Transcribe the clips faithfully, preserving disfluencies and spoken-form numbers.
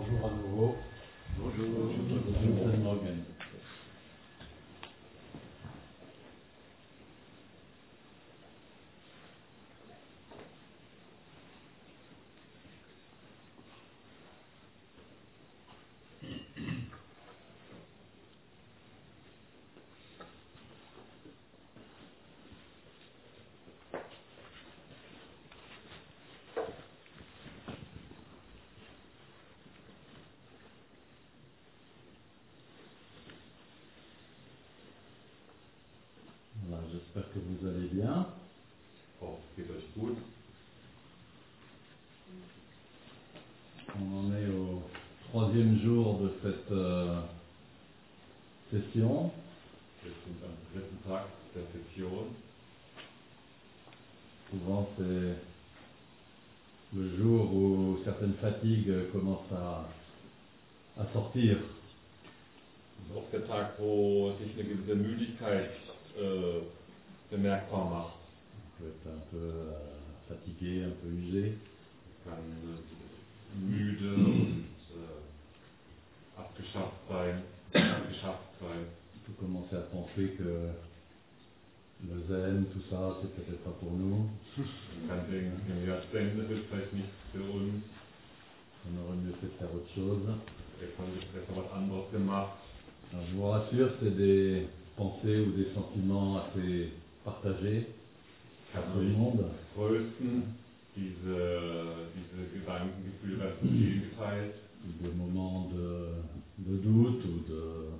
Bonjour à nouveau. Bonjour. Bonjour. Morgan. Voilà, j'espère que vous allez bien. Oh, geht euch gut. On en est au troisième jour de cette euh, session. Wir sind am dritten Tag der Session. Souvent c'est le jour où certaines fatigues commencent à, à sortir. Das ist auch der Tag, wo sich eine gewisse Müdigkeit äh, bemerkbar macht. On peut être un peu euh, fatigué, un peu usé. Man kann äh, müde und äh, abgeschafft sein, abgeschafft sein. On peut commencer à penser que le zen, tout ça, c'est peut-être pas pour nous. Man kann denken, ja, Zen, das ist vielleicht nichts für uns. On aurait mieux fait de faire autre chose. Jetzt haben wir besser was anderes gemacht. Alors, je vous rassure, c'est des pensées ou des sentiments assez partagés Ich par kann tout le euch monde. trösten, diese, diese Gedankengefühle werden von jedem geteilt. Des moments de, de doute ou de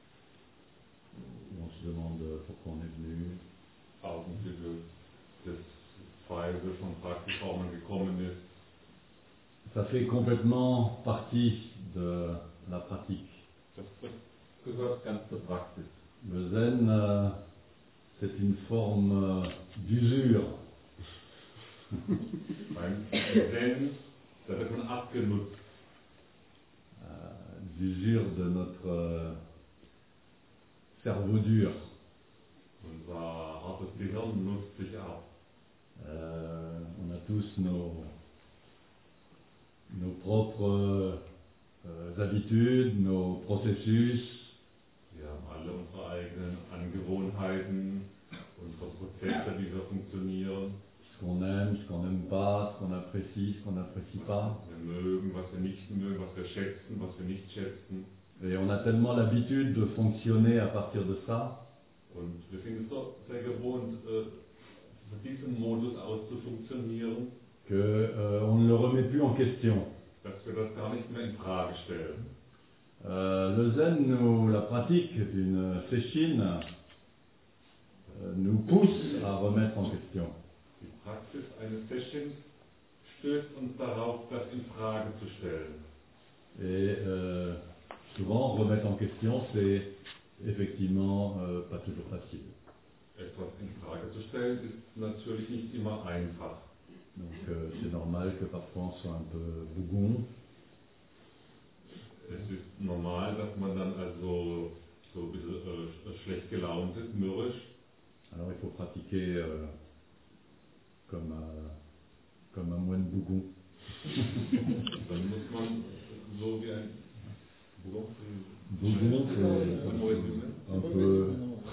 où on se demande pourquoi on est venu. Augenblicke des Zweifels und fragt sich, warum man gekommen ist. Ça fait complètement partie de la pratique. Das, das gehört ganz zur Praxis. Le zen, euh, c'est une forme euh, d'usure. Beim Zen, da wird man abgenutzt. Euh, d'usure de notre euh, cerveau dur. Unser hartes Gehirn nutzt sich ab. Euh, on a tous nos, nos propres euh, habitudes, nos processus. Wir haben alle unsere eigenen Angewohnheiten, unsere Prozesse, wie wir funktionieren. Ce qu'on aime, ce qu'on n'aime pas, ce qu'on apprécie, ce qu'on n'apprécie pas. Was wir mögen, was wir nicht mögen, was wir schätzen, was wir nicht schätzen. Et on a tellement l'habitude de fonctionner à partir de ça, Und wir sind es doch sehr gewohnt, äh, von diesem Modus aus zu funktionieren, que euh, on ne le remet plus en question. dass wir das gar nicht mehr in Frage stellen. Euh, le zen, nous, la pratique d'une sesshin, euh, nous pousse à remettre en question. Die Praxis eines Sessions stößt uns darauf, das in Frage zu stellen. Et euh, souvent, remettre en question, c'est effectivement euh, pas toujours facile. Etwas in Frage zu stellen ist natürlich nicht immer einfach. Donc euh, c'est normal que parfois on soit un peu bougon. Es ist normal, dass man dann also so ein bisschen äh, schlecht gelaunt ist, mürrisch. Alors il faut pratiquer euh, comme, euh, comme un moine bougon. Dann muss man so wie ein Bougon, Bougon, c'est ein neues un peu...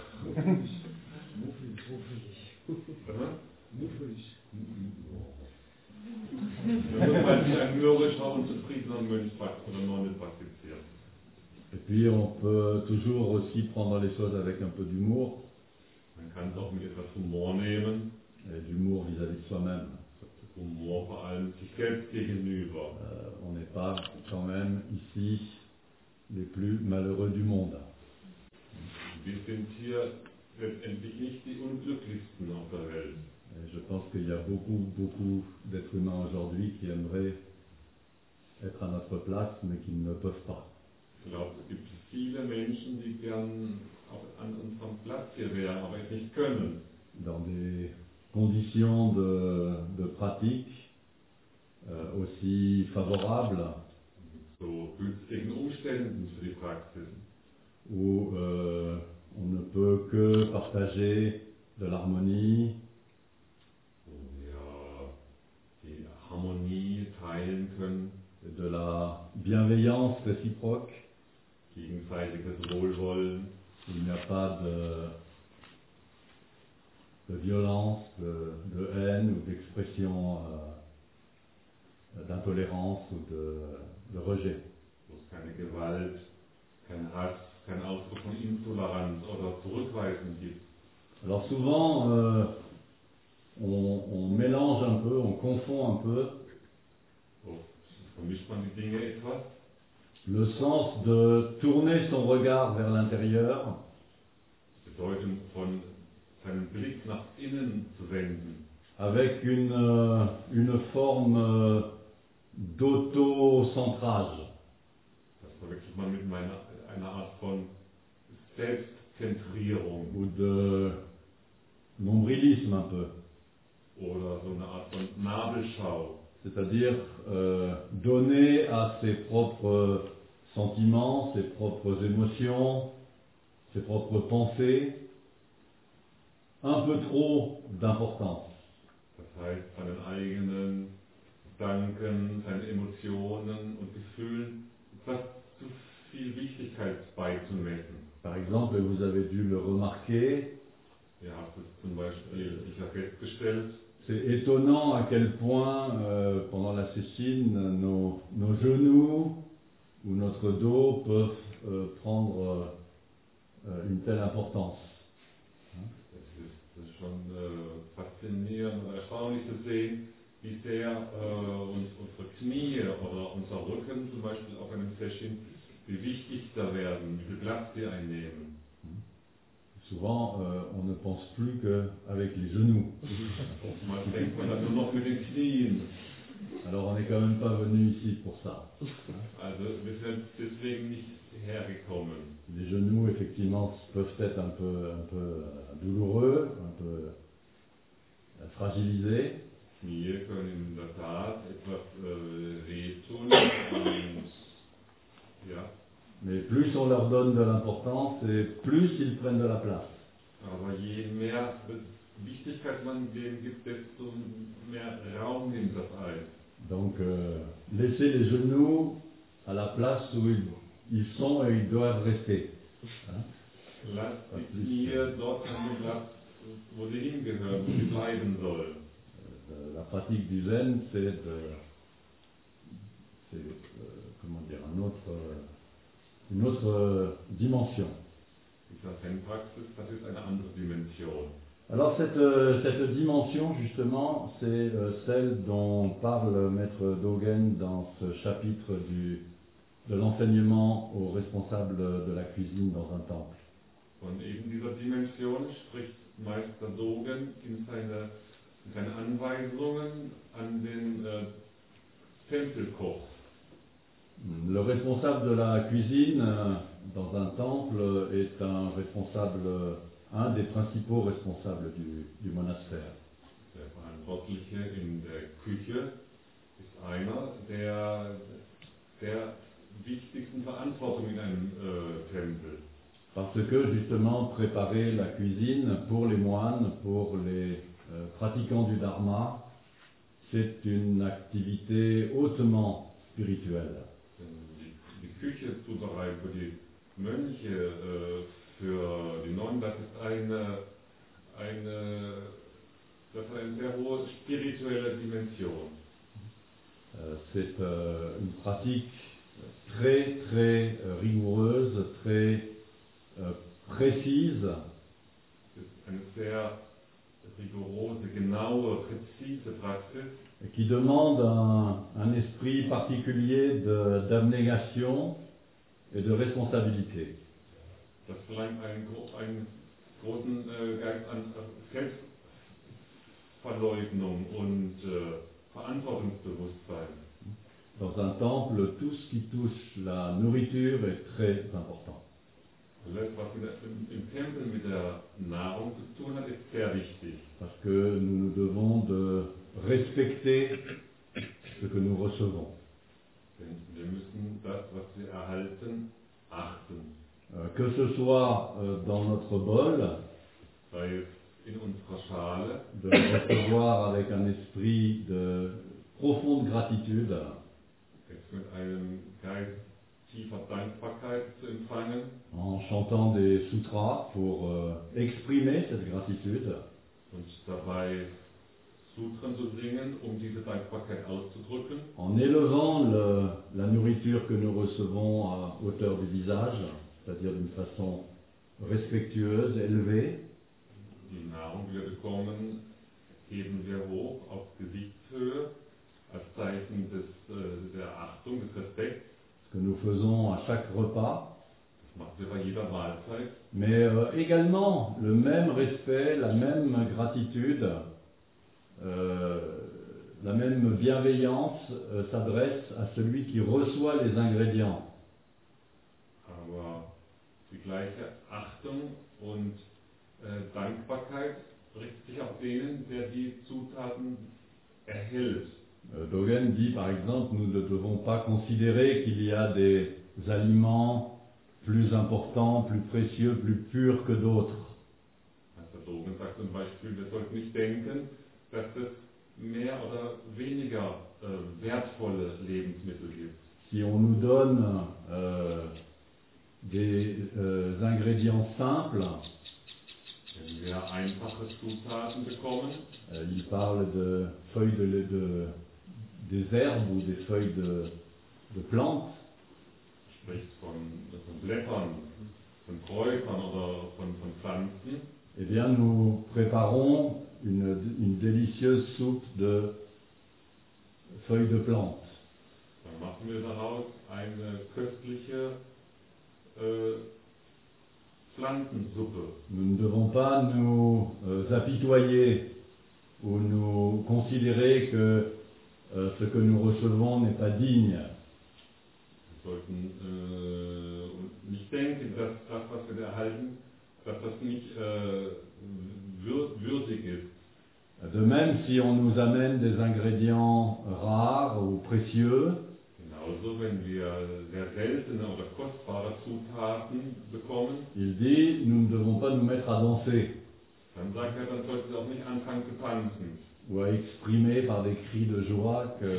Man muss halt wie ein mürrischer, unzufriedener Mönch oder Nonne praktizieren. Et puis on peut toujours aussi prendre les choses avec un peu d'humour, Man kann es auch mit etwas Humor nehmen. et d'humour vis-à-vis de soi-même. Humor vor allem sich selbst gegenüber. Euh, on n'est pas quand même ici les plus malheureux du monde. Wir sind hier letztendlich nicht die Unglücklichsten auf der Welt. Et je pense qu'il y a beaucoup, beaucoup d'êtres humains aujourd'hui qui aimeraient être à notre place, mais qui ne le peuvent pas. Ich glaube, es gibt viele Menschen, die gern auch an unserem Platz hier wären, aber es nicht können. Dans des conditions de, de pratique euh, aussi favorables, So günstigen Umständen für die Praxis. où euh, on ne peut que partager de l'harmonie, Wo wir die Harmonie teilen können, de la bienveillance réciproque. Gegenseitiges Wohlwollen. Il n'y a pas de, de violence, de, de haine ou d'expression euh, d'intolérance ou de, de rejet. Wo es keine Gewalt, kein Hass, kein Ausdruck von Intoleranz oder Zurückweisung gibt. Alors souvent, euh, on, on mélange un peu, on confond un peu So vermischt man die Dinge etwas. le sens de tourner son regard vers l'intérieur Bedeutung von seinen Blick nach innen zu wenden. avec une, euh, une forme euh, d'autocentrage. Das verwechselt man mit meiner, einer Art von Selbstzentrierung Ou de nombrilisme un peu, oder so eine Art von Nabelschau. c'est-à-dire euh, donner à ses propres sentiments, ses propres émotions, ses propres pensées un peu trop d'importance. Das heißt, seinen eigenen Gedanken, seinen Emotionen und Gefühlen etwas zu viel Wichtigkeit beizumessen. Par exemple, vous avez dû le remarquer, Ihr habt es zum Beispiel sicher festgestellt, c'est étonnant à quel point euh, pendant la Cécine, nos, nos genoux ou notre dos peuvent euh, prendre euh, une telle importance. es ist, es ist schon äh, faszinierend und erstaunlich zu sehen, wie sehr äh, uns, unsere Knie oder unser Rücken zum Beispiel auf einem Session, wie wichtig da werden, wie viel Platz sie einnehmen. Souvent, euh, on ne pense plus qu'avec les genoux. Oftmals denkt man dann nur noch mit den Knien. Alors on n'est quand même pas venu ici pour ça. Also wir sind deswegen nicht hergekommen. Les genoux, effectivement, peuvent être un peu, un peu euh, douloureux, un peu euh, fragilisés, Knie können in der Tat etwas äh, wehtun und ja, mais plus on leur donne de l'importance et plus ils prennent de la place. aber je mehr Wichtigkeit man dem gibt, desto mehr Raum nimmt das ein. Donc, euh, laissez les genoux à la place où ils, ils sont et ils doivent rester. Hein? Lasst die Knie dort an dem Platz, wo sie hingehören, wo sie bleiben sollen. Euh, La pratique du zen, c'est de, c'est, euh, comment dire, un autre, euh, une autre euh, dimension. Dieser Zen-Praxis, das ist eine andere Dimension. Alors cette, euh, cette dimension, justement, c'est euh, celle dont parle Maître Dogen dans ce chapitre du, de l'enseignement aux responsables de la cuisine dans un temple. Von eben dieser Dimension spricht Meister Dogen in seine, in seine Anweisungen an den äh, Tempelkoch. Le responsable de la cuisine euh, dans un temple est un responsable, euh, un des principaux responsables du, du monastère. Der Verantwortliche in der Küche ist einer der, der wichtigsten Verantwortungen in einem äh, Tempel. Parce que justement préparer la cuisine pour les moines, pour les euh, pratiquants du dharma, c'est une activité hautement spirituelle. Denn die, die Küche zubereiten für die Mönche, äh, für die Nonnen, das ist eine, eine, das hat eine sehr hohe spirituelle Dimension. Euh, c'est euh, une pratique très très euh, rigoureuse, très euh, précise, Das ist eine sehr rigorose, genaue, präzise Praxis, qui demande un, un esprit particulier de- d'abnégation et de responsabilité. das verlangt einen, gro- einen großen äh, Geist an Selbstverleugnung und äh, Verantwortungsbewusstsein. Dans un temple, tout ce qui touche la nourriture est très important. Alles, was in der, im, im Tempel mit der Nahrung zu tun hat, ist sehr wichtig. Parce que nous nous devons de respecter ce que nous recevons. Denn wir müssen das, was wir erhalten, achten. Euh, que ce soit euh, dans notre bol, Sei es in unserer Schale, de le recevoir avec un esprit de profonde gratitude, jetzt mit einem Geist tiefer Dankbarkeit zu empfangen, en chantant des sutras pour euh, exprimer cette gratitude, und dabei Sutren zu singen, um diese Dankbarkeit auszudrücken, en élevant le- la nourriture que nous recevons à hauteur du visage, c'est-à-dire d'une façon respectueuse, élevée, die Nahrung, die wir bekommen, heben wir hoch auf Gesichtshöhe als Zeichen des, äh, der Achtung, des Respekts. ce que nous faisons à chaque repas, Das machen wir bei jeder Mahlzeit. mais euh, également le même respect, la même gratitude, euh, la même bienveillance euh, s'adresse à celui qui reçoit les ingrédients. Aber die gleiche Achtung und äh, Dankbarkeit richtet sich auf den, der die Zutaten erhält. Euh, Dogen dit par exemple, nous ne devons pas considérer qu'il y a des aliments plus importants, plus précieux, plus purs que d'autres. Meister Dogen sagt zum Beispiel, wir sollten nicht denken, dass es mehr oder weniger äh, wertvolle Lebensmittel gibt. Si on nous donne euh, des euh, ingrédients simples, Wenn wir einfache Zutaten bekommen, euh, il parle de feuilles de, de- des herbes ou des feuilles de, de plantes, spricht von, von Blättern, von Kräutern oder von, von Pflanzen, eh bien nous préparons une, une délicieuse soupe de feuilles de plantes. dann machen wir daraus eine köstliche äh, Pflanzensuppe. Nous ne devons pas nous euh, apitoyer ou nous considérer que euh, ce que nous recevons n'est pas digne. Wir sollten äh, nicht denken, dass das, was wir erhalten, dass das nicht äh, wür würdig ist. De même, si on nous amène des ingrédients rares ou précieux, Genauso, wenn wir sehr seltene oder kostbare Zutaten bekommen, il dit, nous ne devons pas nous mettre à danser dann sagt er, dann sollten wir auch nicht anfangen zu tanzen ou à exprimer par des cris de joie que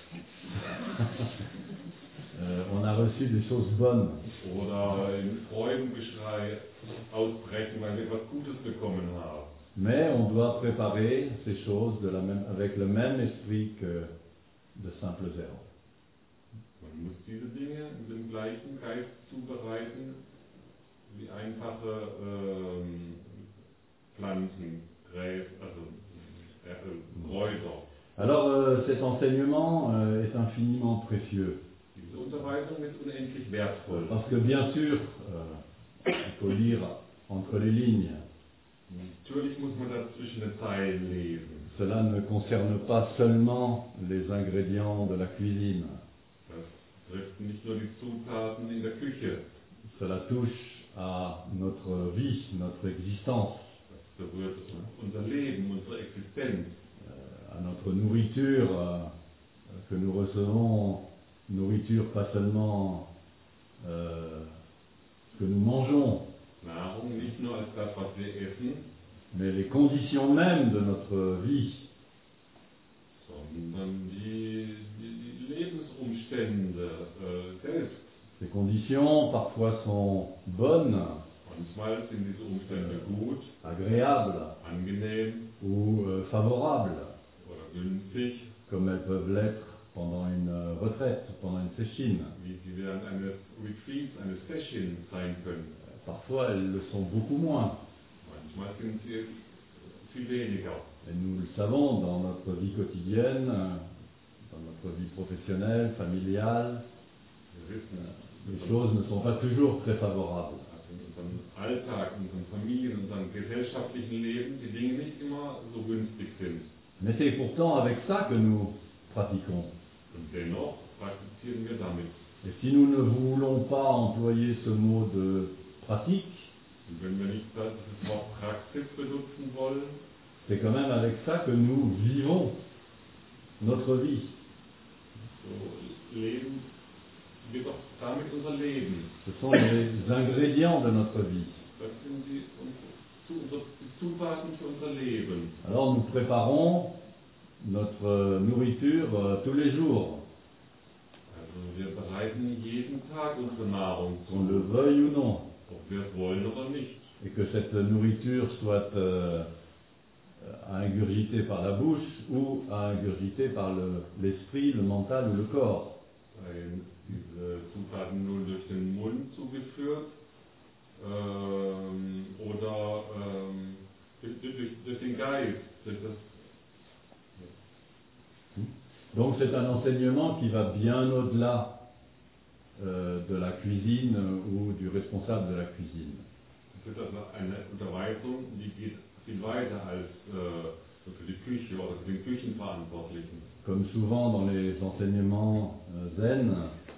euh, on a reçu des choses bonnes. oder in Freudengeschrei ausbrechen, weil wir etwas Gutes bekommen haben. Mais on doit préparer ces choses de la même, avec le même esprit que de simples herbes. Man muss diese Dinge mit dem gleichen Geist zubereiten wie einfache ähm, Pflanzen, Gräs, also äh, Kräuter. Alors euh, cet enseignement euh, est infiniment précieux. Diese Unterweisung ist unendlich wertvoll. Parce que bien sûr, euh, il faut lire entre les lignes. Natürlich muss man das zwischen den Zeilen lesen. Cela ne concerne pas seulement les ingrédients de la cuisine. Das trifft nicht nur die Zutaten in der Küche. Cela touche à notre vie, notre existence, Das berührt unser Leben, unsere Existenz. euh, à notre nourriture euh, que nous recevons, nourriture pas seulement euh, que nous mangeons, Nahrung nicht nur als das, was wir essen, mais les conditions mêmes de notre vie. sondern die, die, die Lebensumstände äh, selbst. Ces conditions parfois sont bonnes, Manchmal sind diese Umstände gut, agréables angenehm ou euh, favorables, oder günstig, comme elles peuvent l'être pendant une euh, retraite, pendant une séchine. wie sie während eines Retreats, eines Sessions sein können. Parfois elles le sont beaucoup moins. Manchmal sind sie viel weniger. Et nous le savons dans notre vie quotidienne, dans notre vie professionnelle, familiale, Wir wissen, les choses ne sont pas toujours très favorables. also in unserem Alltag, in unseren Familien, in unserem gesellschaftlichen Leben, die Dinge nicht immer so günstig sind. Mais c'est pourtant avec ça que nous pratiquons. Und dennoch praktizieren wir damit. Et si nous ne voulons pas employer ce mot de pratique, Und wenn wir nicht das Wort Praxis benutzen wollen, c'est quand même avec ça que nous vivons notre vie. so leben wir doch damit unser Leben. Ce sont les ingrédients de notre vie. Das sind die, unsere, die Zutaten für unser Leben. Alors nous préparons notre nourriture euh, tous les jours. wir bereiten jeden Tag unsere Nahrung qu'on le zu, veuille ou non, ob wir es wollen oder nicht. et que cette nourriture soit euh, à ingurgiter par la bouche ou à ingurgiter par le- l'esprit, le mental ou le corps. Seien diese Zutaten nur durch den Mund zugeführt ähm, oder ähm, durch, durch, durch den Geist, durch das. Donc c'est un enseignement qui va bien au-delà euh, de la cuisine euh, ou du responsable de la cuisine. Es ist also eine Unterweisung, die geht viel weiter als äh, für die Küche oder für den Küchenverantwortlichen. Comme souvent dans les enseignements euh, zen,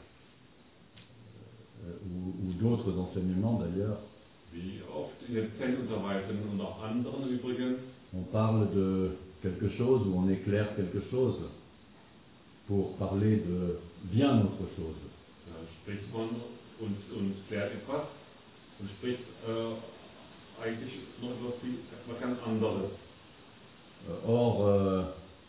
euh, ou, ou d'autres enseignements d'ailleurs, Wie oft in den Zen-Unterweisungen und auch anderen übrigens, on parle de quelque chose ou on éclaire quelque chose pour parler de bien autre chose. da spricht man und, und klärt etwas und spricht äh, eigentlich noch etwas, viel, etwas ganz anderes. Euh, Or, euh,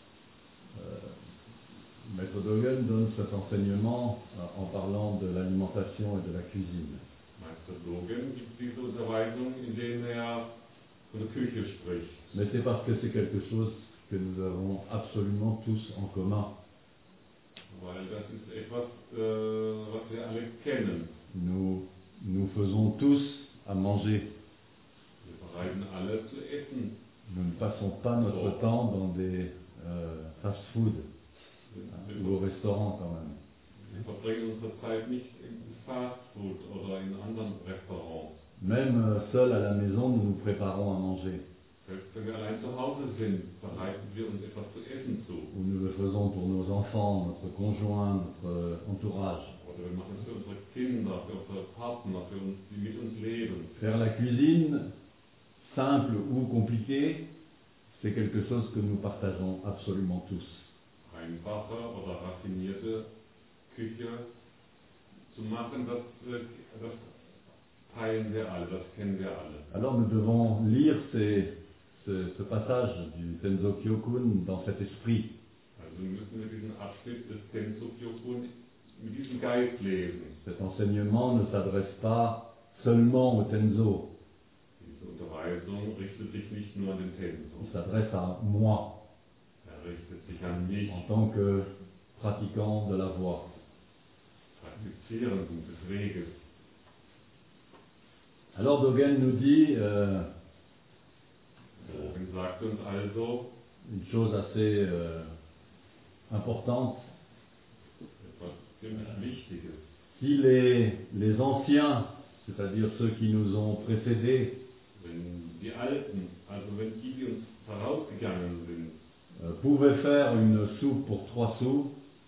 euh, Maître Dogen donne cet enseignement euh, en parlant de l'alimentation et de la cuisine. Meister Dogen gibt diese Unterweisung, indem er von der Küche spricht. Mais c'est parce que c'est quelque chose que nous avons absolument tous en commun. Weil das ist etwas, äh, was wir alle kennen. Nous, nous faisons tous à manger. Wir bereiten alle zu essen. Nous ne passons pas notre temps dans des euh, fast-food Wir, ou au restaurant quand même. wir verbringen unsere Zeit nicht im Fastfood oder in anderen Restaurants. Même euh, seul à la maison, nous nous préparons à manger. Selbst wenn wir allein zu Hause sind, bereiten wir uns etwas zu essen zu. Ou nous le faisons pour nos enfants, notre conjoint, notre entourage. Oder wir machen es für unsere Kinder, für unsere Partner, für uns, die mit uns leben. Faire la cuisine, simple ou compliquée, c'est quelque chose que nous partageons absolument tous. Einfache oder raffinierte Küche zu machen, das, äh, das teilen wir alle, das kennen wir alle. Alors nous devons lire ces- ce, ce passage du Tenzo Kyokun dans cet esprit. Also müssen wir diesen Abschnitt des Tenzo Kyokun mit diesem Geist lesen. Cet enseignement ne s'adresse pas seulement au Tenzo, Diese Unterweisung richtet sich nicht nur an den Tenzo, il s'adresse à moi er richtet sich an mich, en tant que pratiquant de la voie. Praktizierenden des Weges. Alors Dogen nous dit euh, Dogen sagt uns also une chose assez euh, importante. etwas ziemlich Wichtiges. Si les, les anciens, c'est-à-dire ceux qui nous ont précédés, Wenn die Alten, also wenn die, die uns vorausgegangen sind, euh, pouvaient faire une soupe pour trois sous,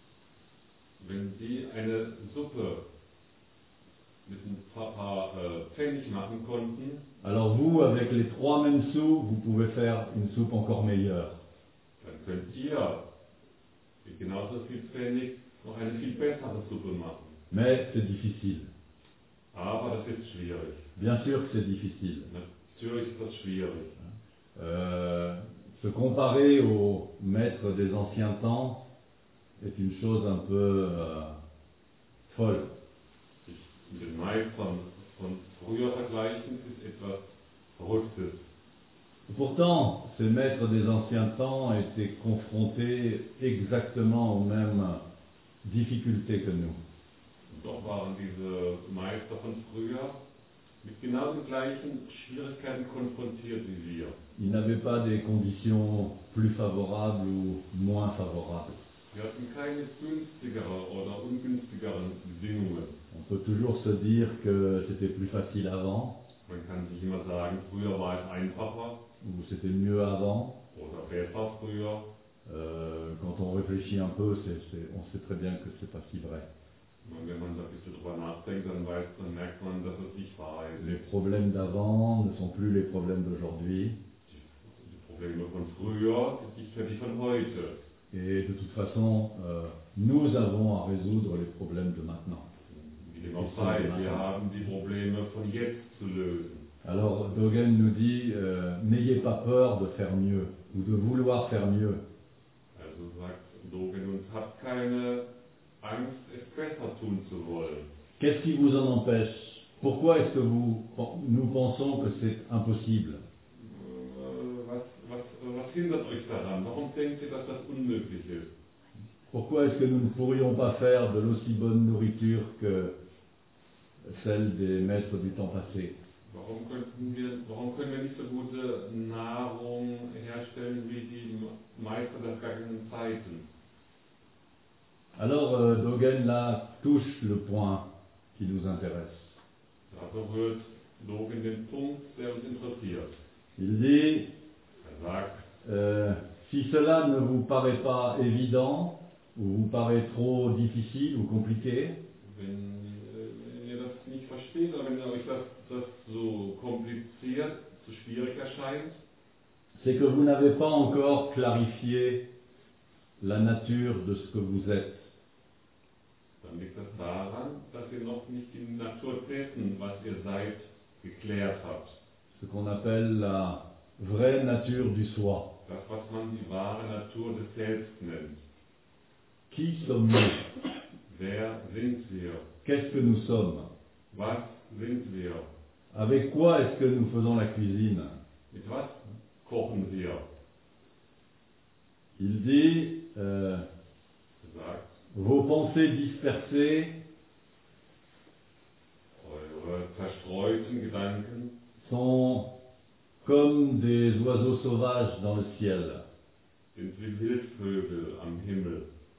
wenn die eine Suppe mit ein paar, paar äh, Pfennig machen konnten, alors vous, avec les trois mêmes sous, vous pouvez faire une soupe encore meilleure. dann könnt ihr mit genauso viel Pfennig noch eine viel bessere Suppe machen. Mais c'est difficile. Aber das ist schwierig. Bien sûr que c'est difficile. Natürlich ist das schwierig. Euh, se comparer aux maîtres des anciens temps est une chose un peu euh, folle. Sich mit den Meistern von früher vergleichen ist etwas Verrücktes. Pourtant, ces maîtres des anciens temps étaient confrontés exactement aux mêmes difficultés que nous. Und doch waren diese Meister von früher mit genau den gleichen Schwierigkeiten konfrontiert wie wir. Ils n'avaient pas des conditions plus favorables ou moins favorables. Wir hatten keine günstigere oder ungünstigeren Bedingungen. On peut toujours se dire que c'était plus facile avant, Man kann sich immer sagen, früher war es einfacher ou c'était mieux avant. oder besser früher. Euh, quand on réfléchit un peu, c'est- c'est- on sait très bien que c'est pas si vrai. Und wenn man da ein bisschen drüber nachdenkt, dann, weiß, dann merkt man, dass es nicht wahr ist. Les problèmes d'avant ne sont plus les problèmes d'aujourd'hui. Die, die Probleme von früher sind nicht mehr die von heute. Et de toute façon, euh, nous avons à résoudre les problèmes de maintenant. Wie dem auch sei, wir haben die Probleme von jetzt zu lösen. Alors Dogen nous dit, euh, n'ayez pas peur de faire mieux, ou de vouloir faire mieux. Also sagt Dogen uns, habt keine Angst, es besser tun zu wollen. Qu'est-ce qui vous en empêche? Pourquoi est-ce que vous, nous pensons que c'est impossible? Äh, Was, was, was hindert euch daran? Warum denkt ihr, dass das unmöglich ist? Pourquoi est-ce que nous ne pourrions pas faire de l'aussi bonne nourriture que celle des maîtres du temps passé? Warum, könnten wir, warum können wir nicht so gute Nahrung herstellen wie die Meister der vergangenen Zeiten? Alors euh, Dogen là touche le point qui nous intéresse. Da berührt Dogen den Punkt, der uns interessiert. Il dit, Er sagt, euh, si cela ne vous paraît pas évident, ou vous paraît trop difficile ou compliqué, wenn, äh, wenn ihr das nicht versteht oder wenn euch das, das so kompliziert, so schwierig erscheint, c'est que vous n'avez pas encore clarifié la nature de ce que vous êtes. dann liegt das daran, dass ihr noch nicht die Natur dessen, was ihr seid, geklärt habt. Ce qu'on appelle la vraie nature du soi. Das, was man die wahre Natur des Selbst nennt. Qui sommes-nous? Wer sind wir? Qu'est-ce que nous sommes? Was sind wir? Avec quoi est-ce que nous faisons la cuisine? Mit was kochen wir? Il dit, euh, Er sagt, vos pensées dispersées eure zerstreuten Gedanken sont comme des oiseaux sauvages dans le ciel. sind wie Wildvögel am Himmel.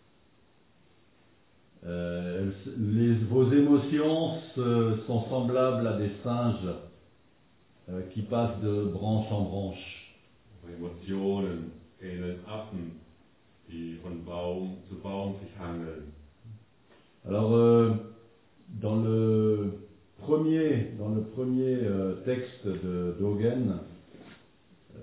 Euh, elles- les, vos émotions se- sont semblables à des singes euh, qui passent de branche en branche. Eure Emotionen ähneln Affen, die von Baum zu Baum sich hangeln. Alors, euh, dans le premier, dans le premier euh, texte de Dogen, euh,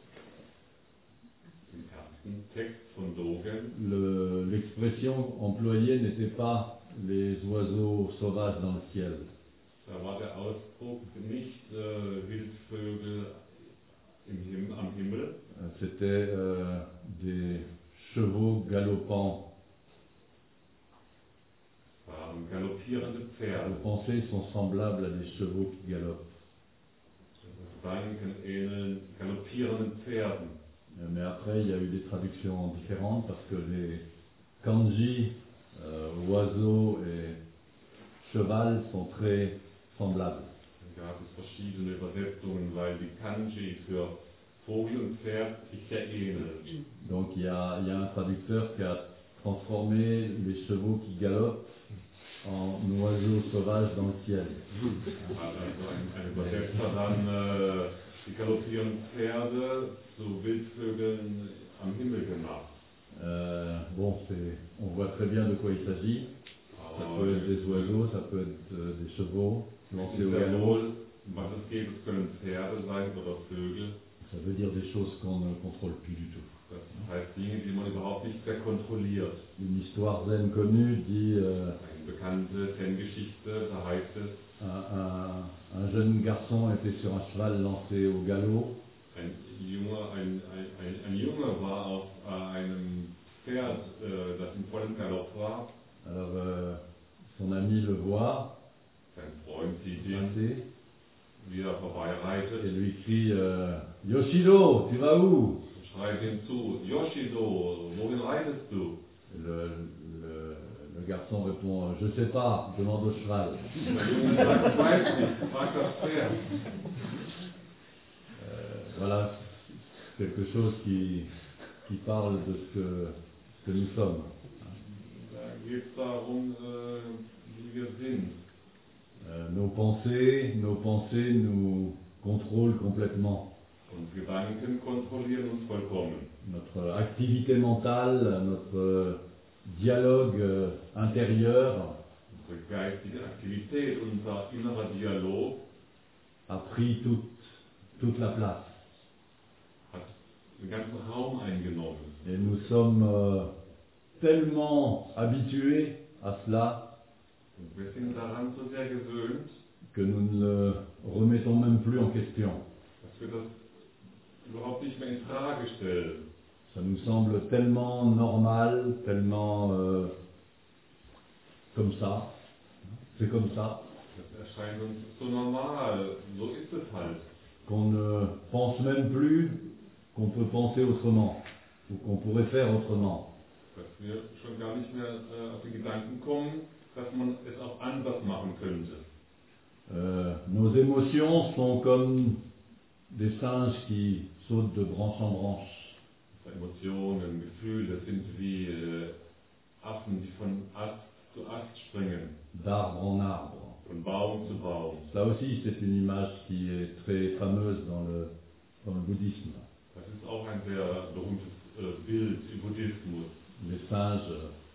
Im ersten Text von Dogen le- l'expression employée n'était pas les oiseaux sauvages dans le ciel. Da war der Ausdruck nicht äh, Wildvögel im Himmel, am Himmel, Euh, C'était euh, des chevaux galopants. es waren galoppierende Pferde. Vos pensées sont semblables à des chevaux qui galopent. Gedanken ähneln galoppierenden Pferden. Euh, Mais après, il y a eu des traductions différentes parce que les kanji, euh, oiseaux et cheval sont très semblables. Da gab es verschiedene Übersetzungen, weil die Kanji für Vogel und Pferd sich sehr ähneln. Donc il y a, il y a un traducteur qui a transformé les chevaux qui galopent en oiseaux sauvages dans le ciel. Hat also ein, ein Übersetzer dann äh, die galoppierenden Pferde zu Wildvögeln am Himmel gemacht. Euh, bon, c'est, on voit très bien de quoi il s'agit. Ça peut être des oiseaux, ça peut être euh, des chevaux lancés au Sehr galop. wohl, um was es geht, es können Pferde sein oder Vögel. Ça veut dire des choses qu'on ne contrôle plus du tout. Das heißt Dinge, die man überhaupt nicht mehr kontrolliert. Une histoire zen connue dit euh, Eine bekannte Zen-Geschichte, da heißt es, un, un, un jeune garçon était sur un cheval lancé au galop. ein Junge, ein, ein, ein, ein Junge war auf äh, einem Pferd, äh, das im vollen Galopp war. Alors euh, son ami le voit Sein Freund sieht ihn, passer wie er vorbeireitet et lui crie euh, Yoshido, tu vas où? und schreit ihm zu, Yoshido, wohin reitest du? Le, le, le garçon répond Je sais pas, demande au cheval. Der Junge sagt, ich weiß nicht, frag das Pferd. Euh, voilà, quelque chose qui, qui parle de ce que, ce que nous sommes. Da geht es darum, äh, wie wir sind. Euh, nos pensées, nos pensées nous contrôlent complètement. Und Gedanken kontrollieren uns vollkommen. Notre activité mentale, notre dialogue euh, intérieur Unsere geistige Aktivität, unser innerer Dialog a pris toute, toute la place. hat den ganzen Raum eingenommen. Et nous sommes euh, tellement habitués à cela Und wir sind daran so sehr gewöhnt, que nous ne le remettons même plus en question. dass wir das überhaupt nicht mehr in Frage stellen. Ça nous semble tellement normal, tellement euh, comme ça, c'est comme ça, Das erscheint uns so normal, so ist es halt. qu'on ne pense même plus qu'on peut penser autrement, ou qu'on pourrait faire autrement. Dass wir schon gar nicht mehr äh, auf den Gedanken kommen, dass man es auch anders machen könnte. Euh, nos émotions sont comme des singes qui sautent de branche en branche. Emotionen, Gefühle sind wie äh, Affen, die von Ast zu Ast springen, D'arbre en arbre. von Baum zu Baum. Ça aussi, c'est une image qui est très fameuse dans le, dans le bouddhisme. Das ist auch ein sehr berühmtes äh, Bild im Buddhismus. Les singes,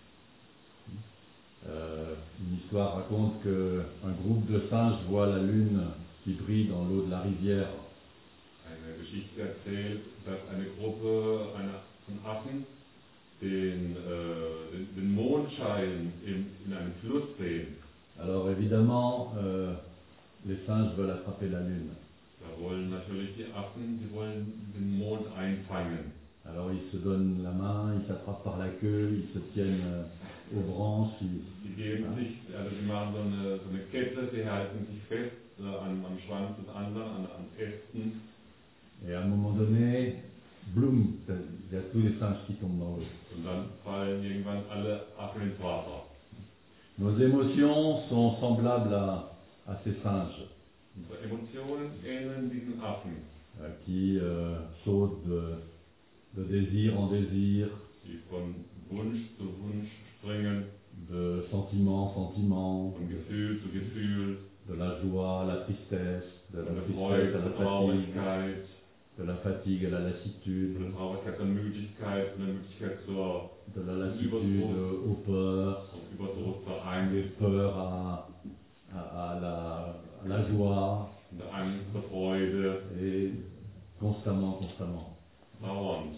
euh, une histoire raconte qu'un groupe de singes voit la lune qui brille dans l'eau de la rivière. Eine Geschichte erzählt, dass eine Gruppe einer, von Affen den, äh, den, den Mondschein in, in einem Fluss sehen. Alors évidemment, euh, les singes veulent attraper la lune. Da wollen natürlich die Affen, die wollen den Mond einfangen. Alors ils se donnent la main, ils s'attrapent par la queue, ils se tiennent euh, aux branches. Ils, Die geben sich, also die machen so eine, so eine Kette, die halten sich fest äh, am, am Schwanz des anderen, an, an Ästen. et à un moment donné, bloum, il y a tous les singes qui tombent dans l'eau. Und dann fallen irgendwann alle Affen ins Wasser. Nos émotions sont semblables à, à ces singes Unsere Emotionen ähneln diesen Affen, euh, qui euh, sautent de, de désir en désir, die von Wunsch zu Wunsch springen, de sentiment en sentiment, von Gefühl zu Gefühl, de la joie à la tristesse, de von la der Freude tristesse à la zur fatigue, Traurigkeit, de la fatigue à la lassitude, von der Traurigkeit zur Müdigkeit, von der Müdigkeit zur de la lassitude aux peurs, zum Überdruss, zur des Angst, peurs à, à, à la, à la joie, von der Angst zur Freude, et constamment, constamment. dauernd.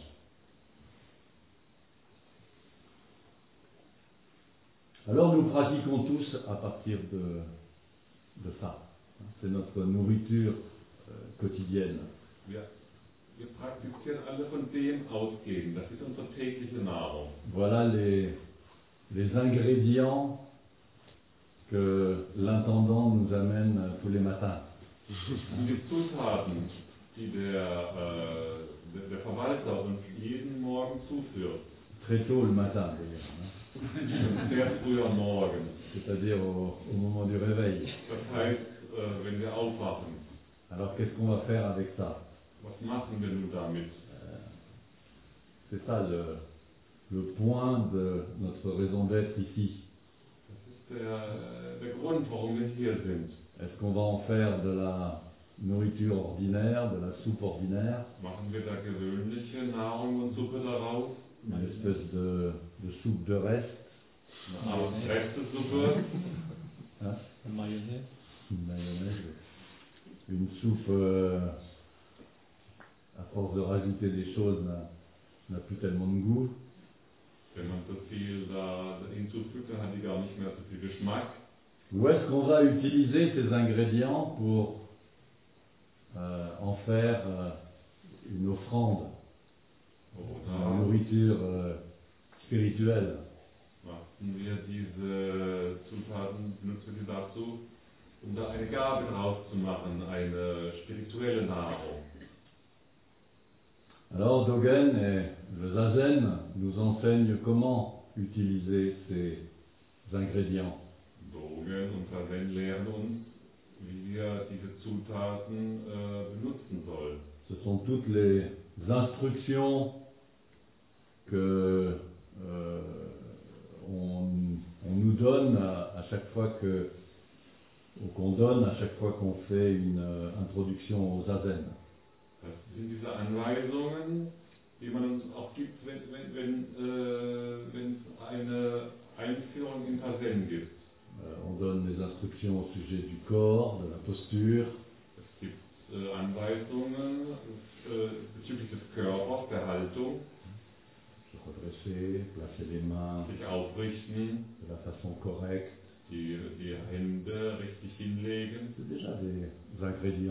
Alors nous pratiquons tous à partir de, de ça. C'est notre nourriture euh, quotidienne. Wir, wir praktizieren alle von dem ausgehen. Das ist unsere tägliche Nahrung. Voilà les, les ingrédients que l'intendant nous amène tous les matins. Die Zutaten, die der, äh, der, der Verwalter uns jeden Morgen zuführt. Très tôt le matin d'ailleurs, hein. Sehr früh am Morgen. C'est-à-dire au, au moment du réveil. Das heißt, äh, wenn wir aufwachen, Alors qu'est-ce qu'on va faire avec ça? was machen wir nun damit? Euh, C'est ça le, le point de notre raison d'être ici. Das ist der, der Grund, warum wir hier sind. Est-ce qu'on va en faire de la nourriture ordinaire, de la soupe ordinaire, Machen wir da gewöhnliche Nahrung und Suppe daraus? une espèce de, de soupe de reste, Eine Art Restesuppe? hein, Mayonnaise. une mayonnaise, une soupe, euh, à force de rajouter des choses, n'a, n'a plus tellement de goût. Wenn man so viel da hinzufügt, dann hat die gar nicht mehr so viel Geschmack. Ou est-ce qu'on va utiliser ces ingrédients pour euh, en faire euh, une offrande, une Oder nourriture euh, spirituelle? machen wir diese Zutaten, benutzen wir die dazu, um da eine Gabe draus zu machen, eine spirituelle Nahrung. Alors Dogen et le Zazen nous enseignent comment utiliser ces ingrédients. Dogen und Zazen lehren uns, wie wir diese Zutaten äh, benutzen sollen. Ce sont toutes les instructions que euh, on, on nous donne à, à chaque fois que, ou qu'on donne à chaque fois qu'on fait une euh, introduction au Zazen. Das sind diese Anweisungen, die man uns auch gibt, wenn, wenn, wenn, äh, wenn es eine Einführung in Zazen gibt. Euh, on donne des instructions au sujet du corps, de la posture, Es gibt äh, Anweisungen äh, bezüglich des Körpers, der Haltung, se redresser, placer les mains sich aufrichten, de la façon correcte. die, die Hände richtig hinlegen. C'est déjà des ingrédients.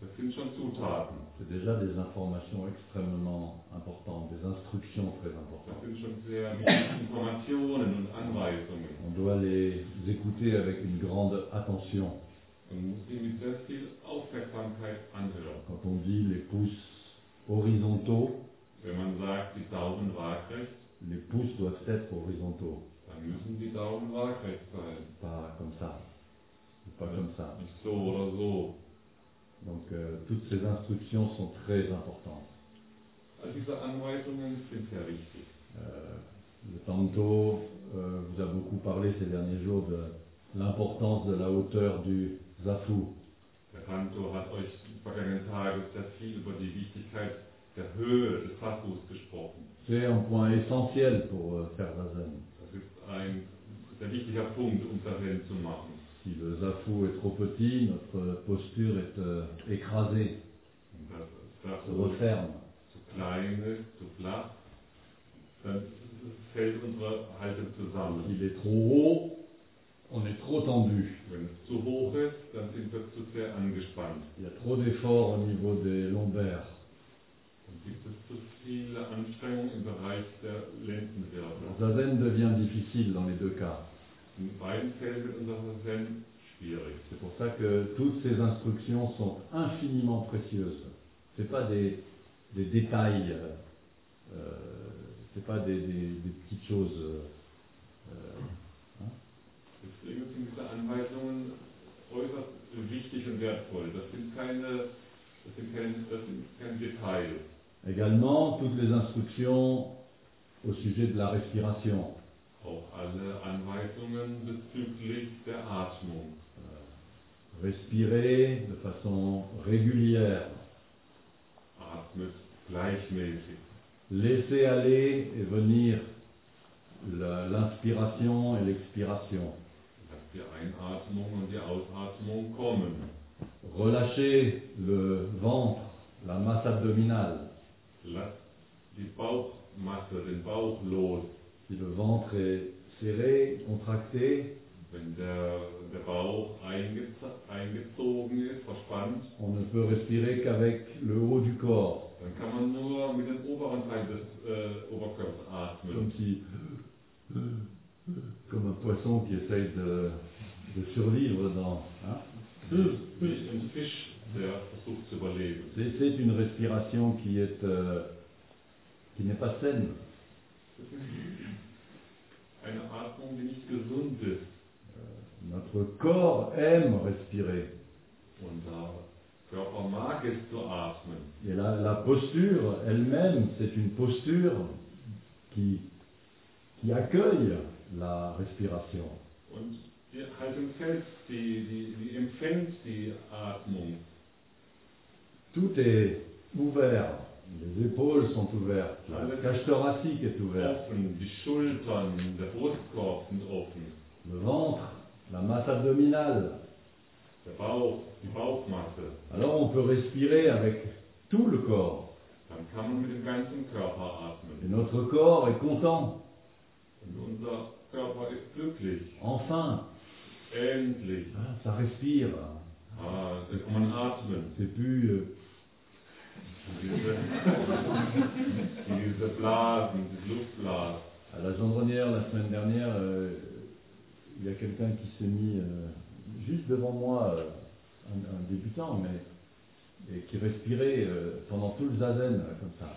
Das sind schon Zutaten. C'est déjà des informations extrêmement importantes, des instructions très Das importantes. sind schon sehr wichtige Informationen und Anweisungen. On doit les écouter avec une grande attention. Man muss sie mit sehr viel Aufmerksamkeit anhören. Quand on dit les pouces horizontaux, Wenn man sagt, die Daumen waagrecht, les pouces doivent être horizontaux, dann müssen die Daumen waagrecht sein. pas comme ça, ou pas comme ça. Nicht so oder so. Donc euh, toutes ces instructions sont très importantes. All diese Anweisungen sind sehr wichtig. Euh, le Tanto euh, vous a beaucoup parlé ces derniers jours de l'importance de la hauteur du Zafu. Der Kanto hat euch in den vergangenen Tagen sehr viel über die Wichtigkeit der Höhe des Safus gesprochen. C'est un point essentiel pour euh, faire Zazen. Das ist ein sehr wichtiger Punkt, um Zazen zu machen. Si le Zafu est trop petit, notre posture est euh, écrasée, Und das se Safu referme. zu klein ist, zu flach, dann fällt unsere Haltung zusammen. S'il est trop haut, on est trop tendu. Wenn es zu hoch ist, dann sind wir zu sehr angespannt. Il y a trop d'efforts au niveau des lombaires. Dann gibt es zu viele Anstrengungen im Bereich der Lendenwirbel. Zazen devient difficile dans les deux cas. In beiden Fällen wird unser Zazen schwierig. C'est pour ça que toutes ces instructions sont infiniment précieuses. C'est pas des, des détails, euh, euh, c'est pas des, des, des petites choses. Euh, hein. Deswegen sind diese Anweisungen äußerst wichtig und wertvoll. Das sind keine, das sind keine, das sind keine Details. Également, toutes les instructions au sujet de la respiration. Auch alle Anweisungen bezüglich der Atmung. Euh, respirer de façon régulière. Atmet gleichmäßig. Laisser aller et venir la- l'inspiration et l'expiration. Dass die Einatmung und die Ausatmung kommen. Relâcher le ventre, la masse abdominale. Lasst die Bauchmasse, den Bauch los. Si le ventre est serré, contracté, Wenn der, der Bauch eingez- eingezogen ist, verspannt, on ne peut respirer qu'avec le haut du corps. dann kann man nur mit dem oberen Teil des äh, Oberkörpers atmen. Comme si, comme un poisson qui essaye de, de survivre dans. Hein? Wie ein Fisch, der versucht zu überleben. C'est, c'est une respiration qui est, euh, qui n'est pas saine. Das ist eine Atmung, die nicht gesund ist. Notre corps aime respirer. Unser Körper mag es zu atmen. Et la, la posture elle-même, c'est une posture qui, qui accueille la respiration. Und die Haltung selbst, die, die, die empfängt die Atmung. Tout est ouvert. Les épaules sont ouvertes. La cage thoracique est ouverte. Offen, die Schultern, der Brustkorb sind offen. Le ventre, la masse abdominale. Der Bauch, die Bauchmasse. Alors on peut respirer avec tout le corps. Dann kann man mit dem ganzen Körper atmen. Et notre corps est content. Und unser Körper ist glücklich. Enfin, Endlich. ah, ça respire. Ah, da kann man atmen. C'est plus... euh, Diese, diese Blasen, diese Luftblasen. À la Gendronnière, la semaine dernière, euh, il y a quelqu'un qui s'est mis euh, juste devant moi, euh, un, un débutant, mais et qui respirait euh, pendant tout le zazen, là, comme ça.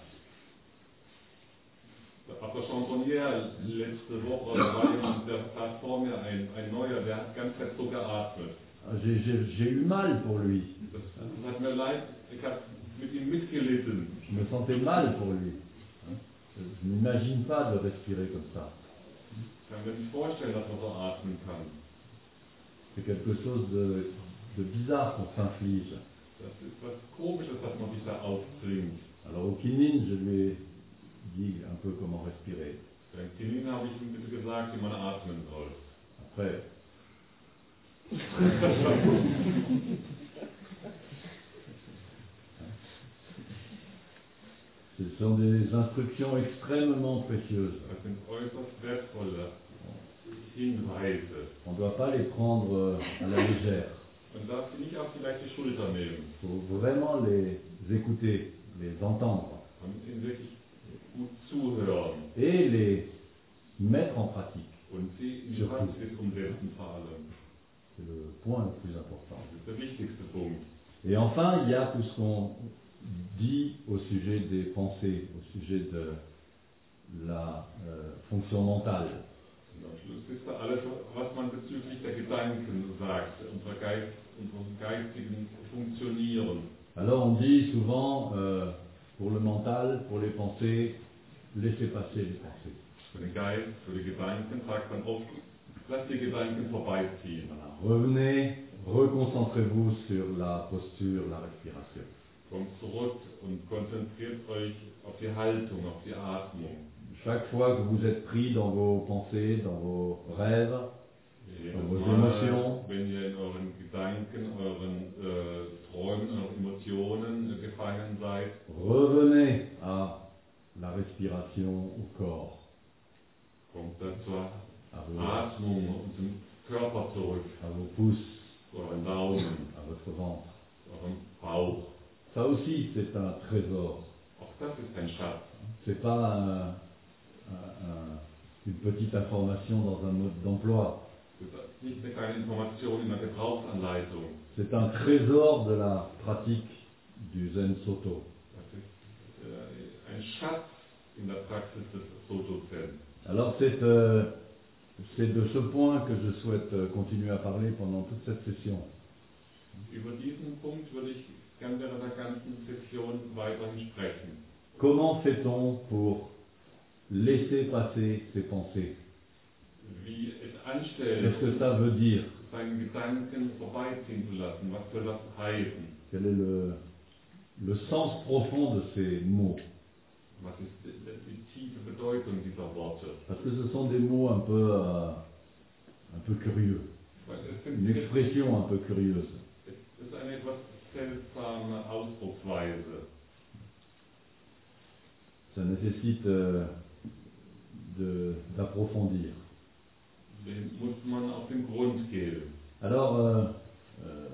Auf der Chansonnière letzte Woche war jemand, der saß vor mir, ein, ein Neuer, der hat ganz fest so geatmet. Ah, J'ai, j'ai, j'ai eu mal pour lui. Das, das hat mir leid, ich habe mit ihm mitgelitten. Je me sentais mal pour lui. Hein. Je n'imagine pas de respirer comme ça. Ich kann mir nicht vorstellen, dass man so atmen kann. C'est quelque chose de, de bizarre qu'on s'inflige. Das ist was Komisches, dass man sich da aufzwingt. Alors au Kinnin, je lui ai dit un peu comment respirer. Beim Kinin habe ich ihm bitte gesagt, wie man atmen soll. Après, ce sont des instructions extrêmement précieuses. Das sind äußerst wertvolle Hinweise. On ne doit pas les prendre euh, à la légère. Man darf sie nicht auf die leichte Schulter nehmen. Il faut vraiment les écouter, les entendre Man muss ihnen wirklich gut zuhören et les mettre en pratique. und sie in die Surtout. Praxis umsetzen vor allem. C'est le point le plus important. Das ist der wichtigste Punkt. Et enfin, il y a tout ce qu'on dit au sujet des pensées, au sujet de la euh, fonction mentale. Und am Schluss ist da alles, was man bezüglich der Gedanken sagt, unserer Geist, unserem geistigen Funktionieren. Alors on dit souvent, euh, pour le mental, pour les pensées, laissez passer les pensées. Für den Geist, für die Gedanken sagt man oft, lasst die Gedanken vorbeiziehen. Voilà. Revenez, reconcentrez-vous sur la posture, la respiration. Kommt zurück und konzentriert euch auf die Haltung, auf die Atmung. Chaque fois que vous êtes pris dans vos pensées, dans vos rêves, Jedes dans vos Mal, émotions, wenn ihr in euren Gedanken, euren äh, Träumen, euren Emotionen äh, gefangen seid, revenez à la respiration, au corps, kommt dann zur à vos, Atmung und zum Körper zurück, à vos pouces, zu euren Daumen, à votre ventre. zu eurem Bauch. Ça aussi, c'est un trésor. Auch das ist ein Schatz. C'est pas un- un- un- une petite information dans un mode d'emploi. Das ist nicht eine kleine Information in der Gebrauchsanleitung. C'est un trésor de la pratique du Zen Soto. Das ist äh, ein Schatz in der Praxis des Soto-Zen. Alors c'est euh, c'est de ce point que je souhaite euh, continuer à parler pendant toute cette session. Über diesen Punkt würde ich gerne während der ganzen Session weiterhin sprechen. Comment fait-on pour laisser passer ses pensées? Wie es anstellt, Qu'est-ce que ça veut dire? seinen Gedanken vorbeiziehen zu lassen. Was soll das heißen? Quel est le, le sens profond de ces mots? Was ist die, die tiefe Bedeutung dieser Worte? Parce que ce sont des mots un peu, euh, un peu curieux, Weil es, sind, une expression un peu curieuse. es ist eine etwas seltsame Ausdrucksweise. Ça nécessite euh, de- d'approfondir. Dem muss man auf den Grund gehen. Alors, euh, euh,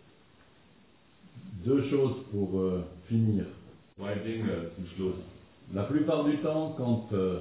deux choses pour euh, finir. Zwei Dinge zum Schluss. La plupart du temps, quand euh,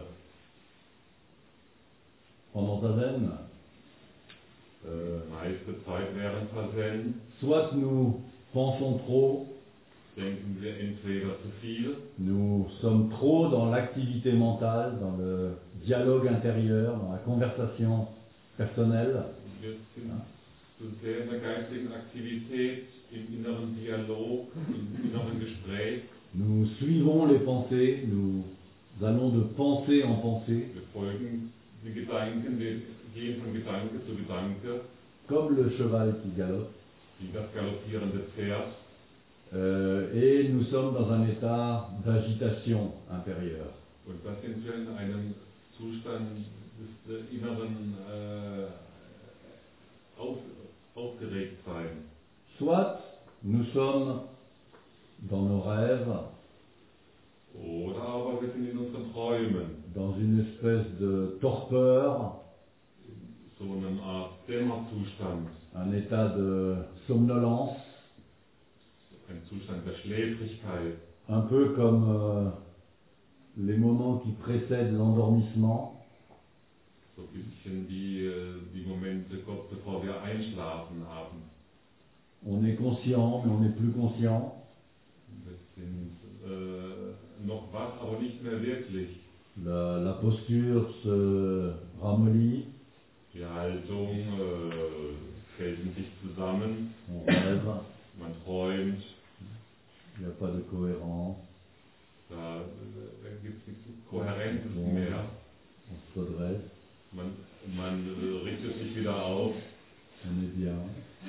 pendant Zazen, euh, Meiste Zeit während Versen soit nous pensons trop, denken wir entweder zu viel, nous sommes trop dans l'activité mentale, dans le dialogue intérieur, dans la conversation personnelle, wir sind zu sehr in der geistigen Aktivität, im inneren Dialog, im inneren Gespräch. nous suivons les pensées, nous allons de pensée en pensée, Wir folgen die Gedanken, wir gehen von Gedanke zu Gedanke, comme le cheval qui galope, wie das galoppierende Pferd. euh, et nous sommes dans un état d'agitation intérieure. Und da sind wir in einem Zustand des äh, inneren äh, Auf, Aufgeregtsein. Soit nous sommes dans nos rêves, Oder aber wir sind in unseren Träumen, dans une espèce de torpeur, so einem Art Dämmerzustand, un état de somnolence, ein Zustand der Schläfrigkeit, un peu comme euh, les moments qui précèdent l'endormissement. so ein bisschen wie äh, die Momente kurz bevor wir einschlafen haben. On est conscient, mais on n'est plus conscient. Wir sind äh, noch wach, aber nicht mehr wirklich. La, la posture se ramollit, Die Haltung äh, fällt in sich zusammen, on rêve, man träumt, il n'y a pas de cohérence, da, da gibt es nichts Kohärentes mehr. on se redresse, Man, man äh, richtet sich wieder auf, on est bien.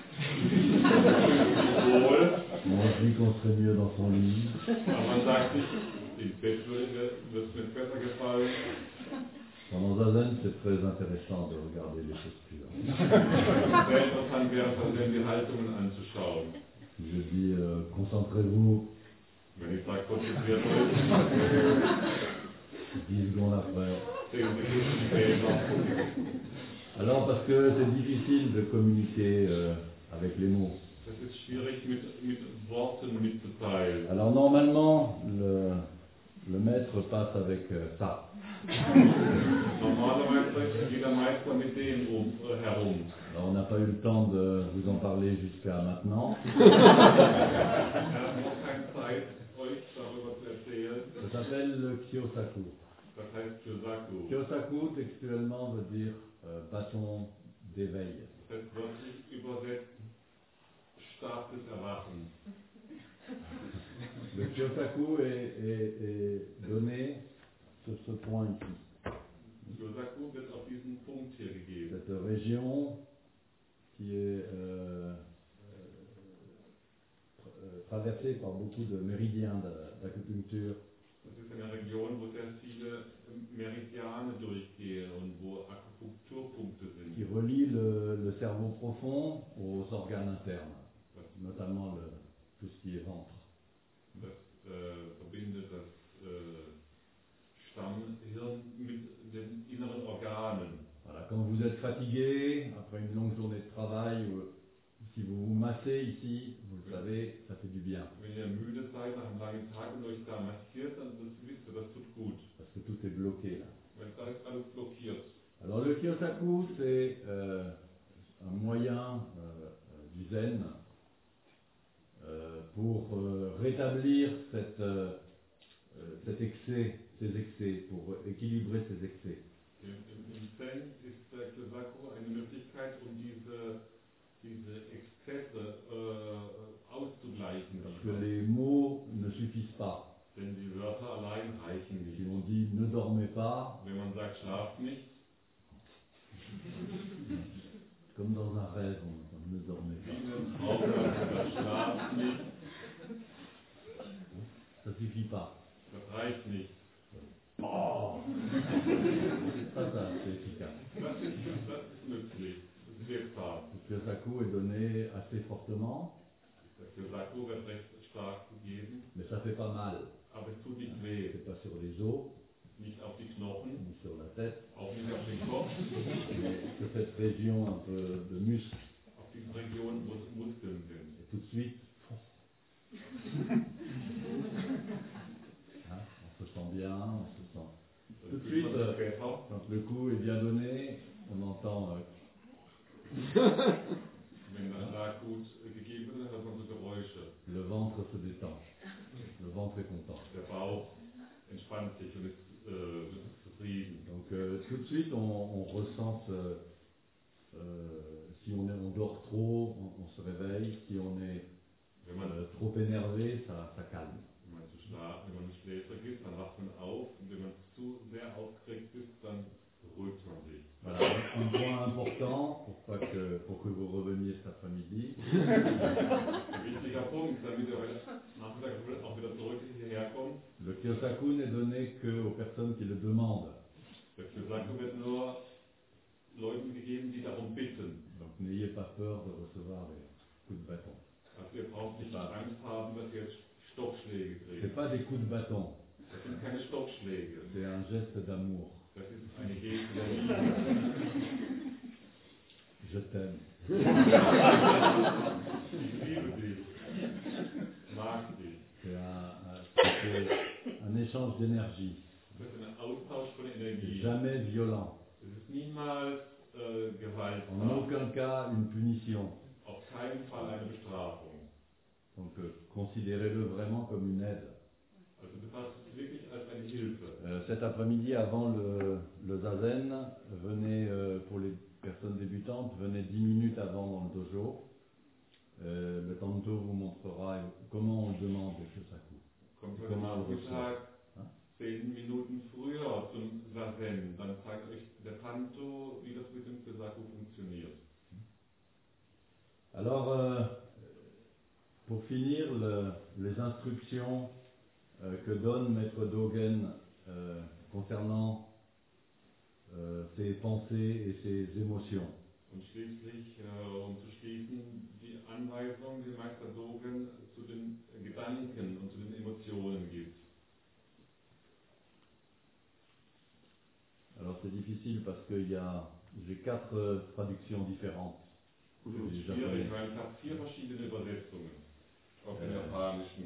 wohl, On se dit qu'on serait mieux dans son lit. aber man sagt sich, im Bett würde es mir besser gefallen. Pendant Zazen, c'est très intéressant de regarder les postures. Sehr interessant wäre es dann, wenn die Haltungen anzuschauen. Si je dis euh, concentrez-vous, Wenn ich sage, konzentriert euch, dix secondes après. zehn Sekunden später. Alors parce que c'est difficile de communiquer euh, avec les mots. Das ist schwierig mit, mit Worten mitzuteilen. Alors normalement, le, le maître passe avec euh, ça. Normalerweise geht der Meister mit dem um, äh, herum. Alors on n'a pas eu le temps de vous en parler jusqu'à maintenant. Er hat noch keine Zeit, euch darüber zu erzählen. Ça s'appelle le Kyosaku. Das heißt Kyosaku. Kyosaku textuellement veut dire euh, bâton d'éveil. Das heißt wörtlich übersetzt starkes Erwachen. Le Kyosaku est, est, est donné sur ce point ici. Kyosaku wird auf diesen Punkt hier gegeben. Cette région qui est euh, euh, traversée par beaucoup de méridiens de- d'acupuncture. Das ist eine Region, wo sehr viele Meridiane durchgehen und wo Akupunkturpunkte sind. Qui relie le, le cerveau profond aux organes internes, notamment le, tout ce qui est ventre. Das äh, verbindet das äh, Stammhirn mit den inneren Organen. Voilà, quand vous êtes fatigué, après une longue journée de travail, ou si vous vous massez ici, vous le savez, ça fait du bien, Wenn ihr müde seid nach einem langen Tag und euch da massiert, dann das wisst ihr, das tut gut. parce que tout est bloqué là. Weil da ist alles blockiert. Alors le Kyosaku, c'est euh, un moyen euh, du zen euh, pour euh, rétablir cette, euh, euh, cet excès, ces excès, pour équilibrer ces excès. Im, im, im Zen ist der Kyosaku eine Möglichkeit, um diese, diese Exzesse äh, auszugleichen. Parce que les mots ne suffisent pas. Denn die Wörter allein reichen Si nicht. on dit ne dormez pas, Wenn man sagt, schlaft nicht, comme dans un rêve, on, on ne dormez wie pas. in einem Traum sagt man, schlaft nicht, Ça suffit pas. das reicht nicht. Oh c'est pas ça, c'est efficace. Das ist, das ist nützlich, das ist wirksam. Le Kyosaku est donné assez fortement, Der Kyosaku wird recht stark gegeben, mais ça fait pas mal. aber es tut nicht weh. C'est pas sur les os, Nicht auf die Knochen, ni sur la tête, auch nicht auf den Kopf, mais sur cette région un peu de muscle. auf diese Region, wo es Muskeln sind. Et tout de suite, hein, on se sent bien, on se sent. Das Tout de fühlt suite, man sich euh, besser. quand le coup est bien donné, on entend. Euh, Wenn der Schlag gut gegeben wird, hört man so Geräusche. le ventre se détend. Le ventre est content. Der Bauch entspannt sich und ist äh, zufrieden. Donc euh, tout de suite, on, on ressent, ce, euh, si on, est, on dort trop, on, on se réveille. Si on est Wenn man, euh, trop énervé, ça, ça calme. wenn man zu schlafen, wenn man schläfrig ist, dann wacht man auf. Und wenn man zu sehr aufgeregt ist, dann beruhigt man sich. Voilà, un point important pour, pas que, pour que vous reveniez cet après-midi. Ein wichtiger Punkt, damit ihr heute Nachmittag auch wieder zurück hierher kommt. Le Kyosaku n'est donné qu'aux personnes qui le demandent. Der Kyosaku wird nur Leuten gegeben, die darum bitten. Donc n'ayez pas peur de recevoir des coups de bâton. Also ihr braucht nicht Angst haben, dass ihr jetzt Stockschläge Ce n'est kriegt. pas des coups de bâton, Das sind keine Stockschläge. c'est un geste d'amour. Das ist eine Geste der Liebe. Je t'aime. Ich liebe dich. Mag dich. C'est un, un- c'est un échange d'énergie, Das ist ein Austausch von Energie. jamais violent, Es ist niemals äh, en gewaltsam. aucun cas une punition. Auf keinen Fall eine Bestrafung. Donc euh, considérez-le vraiment comme une aide. Also betrachtet es wirklich als eine Hilfe. Euh, cet après-midi, avant le, le zazen, venez, euh, pour les personnes débutantes, venez dix minutes avant dans le dojo. Euh, le tanto vous montrera comment on le demande le Kyosaku. Kommt heute Comment on le Nachmittag reçoit. zehn Minuten früher zum Sazen. Dann zeigt euch der Tanto, wie das mit dem Kyosaku funktioniert. Alors, euh, pour finir, le- les instructions euh, que donne Maître Dogen euh, concernant euh, ses pensées et ses émotions. Und schließlich, äh, um zu schließen, die Anweisung, die Meister Dogen zu den Gedanken und zu den Emotionen gibt. Alors c'est difficile parce que il y a, j'ai quatre euh, traductions différentes. Das du ist japonais. schwierig, weil ich habe vier verschiedene Übersetzungen auf dem Ja. Japanischen.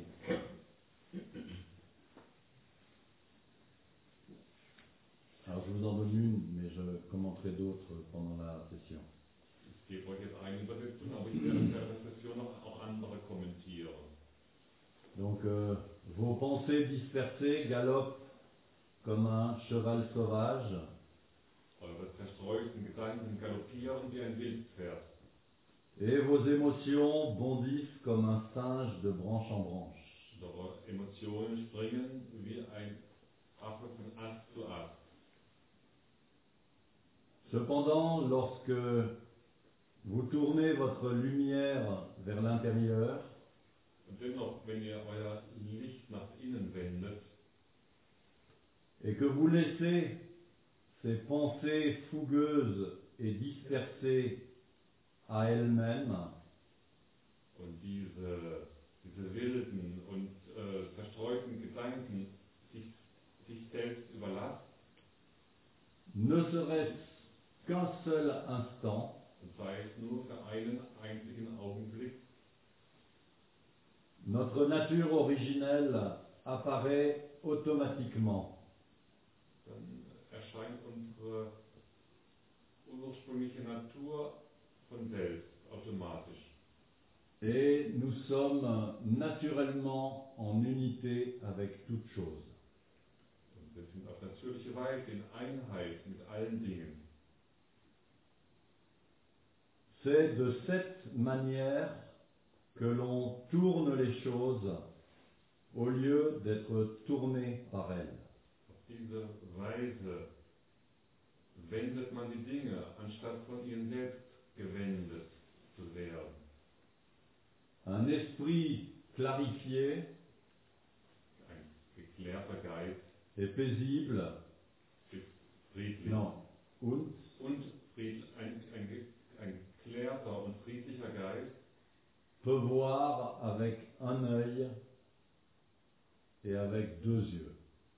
Alors je vous en donne une, mais je commenterai d'autres pendant la session. Ich gebe euch jetzt eine Übersetzung, aber ich werde während der Session noch auch andere kommentieren. Donc euh, vos pensées dispersées galopent comme un cheval sauvage, Eure zerstreuten Gedanken galoppieren wie ein Wildpferd. et vos émotions bondissent comme un singe de branche en branche. Eure Emotionen springen wie ein Affe von Ast zu Ast. Cependant, lorsque vous tournez votre lumière vers l'intérieur, Und dennoch, wenn ihr euer Licht nach innen wendet et que vous laissez ces pensées fougueuses et dispersées à elles-mêmes, und diese, diese wilden und äh, zerstreuten Gedanken sich, sich selbst überlasst, ne serait-ce qu'un seul instant, und sei es nur für einen einzigen Augenblick, notre nature originelle apparaît automatiquement. dann erscheint unsere ursprüngliche Natur von selbst, automatisch. Et nous sommes naturellement en unité avec toute chose. Und wir sind auf natürliche Weise in Einheit mit allen Dingen. C'est de cette manière que l'on tourne les choses au lieu d'être tourné par elles. Auf diese Weise wendet man die Dinge, anstatt von ihnen selbst gewendet zu werden. Un esprit clarifié Ein geklärter Geist et paisible, ist friedlich. non, und Und fried, ein, ein, ge- ein geklärter und friedlicher Geist peut voir avec un œil et avec deux yeux.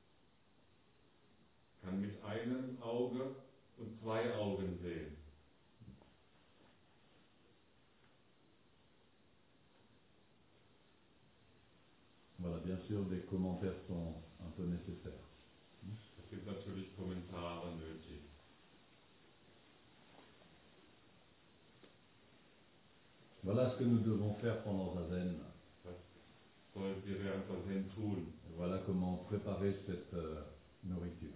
kann mit einem Auge und zwei Augen sehen. Voilà, bien sûr, des commentaires sont un peu nécessaires. Es gibt natürlich Kommentare nötig. Voilà ce que nous devons faire pendant Zazen. Das sollt ihr während der Zen tun. Voilà comment préparer cette euh, nourriture.